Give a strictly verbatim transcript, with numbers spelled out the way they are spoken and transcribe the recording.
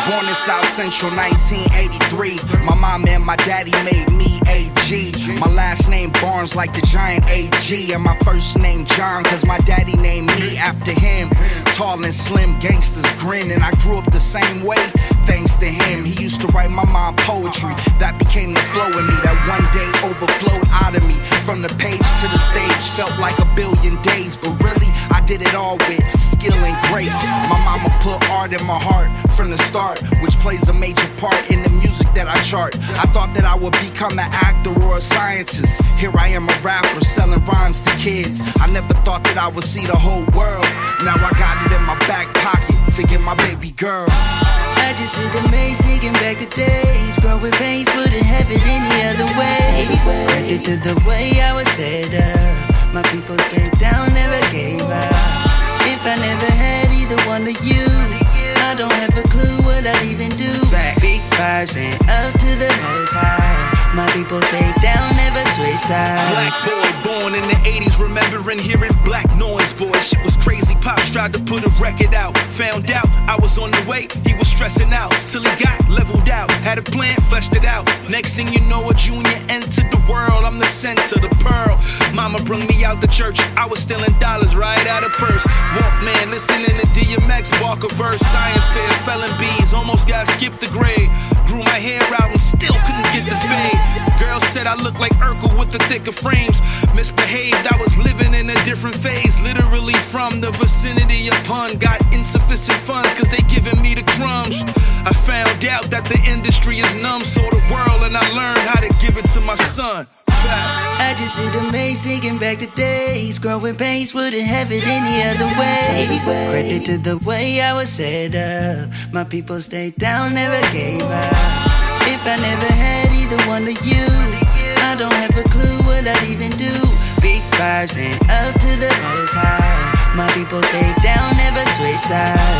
Born in South Central, nineteen eighty-three. My mom and my daddy made me A G. My last name Barnes like the giant A G. And my first name John, cause my daddy named me after him. Tall and slim, gangsters grin. And I grew up the same way, thanks to him. He used to write my mom poetry. That became the flow in me, that one day overflowed out of me. From the page to the stage, felt like a billion days. But really, I did it all with skill and grace. My mama put art in my heart from the start, which plays a major part in the music that I chart. I thought that I would become an actor or a scientist. Here I am, a rapper selling rhymes to kids. I never thought that I would see the whole world. Now I got it in my back pocket to get my baby girl. I just hit the maze, thinking back to days. Growing pains, wouldn't have it any other way. Credit to the way I was set up. My people stayed down, never gave up. If I never had either one of you, I don't have a clue what I'd even do. Big vibes and up to the most high. My people stayed down, never switch sides. Black boy born in the eighties, remembering hearing Black Noise Boy. Shit was crazy, Pops tried to put a record out. Found out I was on the way, he was stressing out. Till he got leveled out, had a plan, fleshed it out. Next thing you know, a junior entered the world. I'm the center, the pearl. Mama brung me out to church, I was stealing dollars right out of purse. Walkman, listening to D M X, bark a verse. Science fair, spelling bees, almost got skipped the grade. Grew my hair out and still couldn't get the fade. Girl said I looked like Urkel with the thicker frames. Misbehaved, I was living in a different phase. Literally from the vicinity of pun. Got insufficient funds cause they giving me the crumbs. I found out that the industry is numb, so the world, and I learned how to give it to my son. Facts. I just hit the maze, thinking back to days. Growing pains, wouldn't have it any other way. Credit to the way I was set up. My people stayed down, never gave up. If I never had either one of you, I don't have a clue what I'd even do. Big vibes and up to the most high. My people stay down, never switch sides.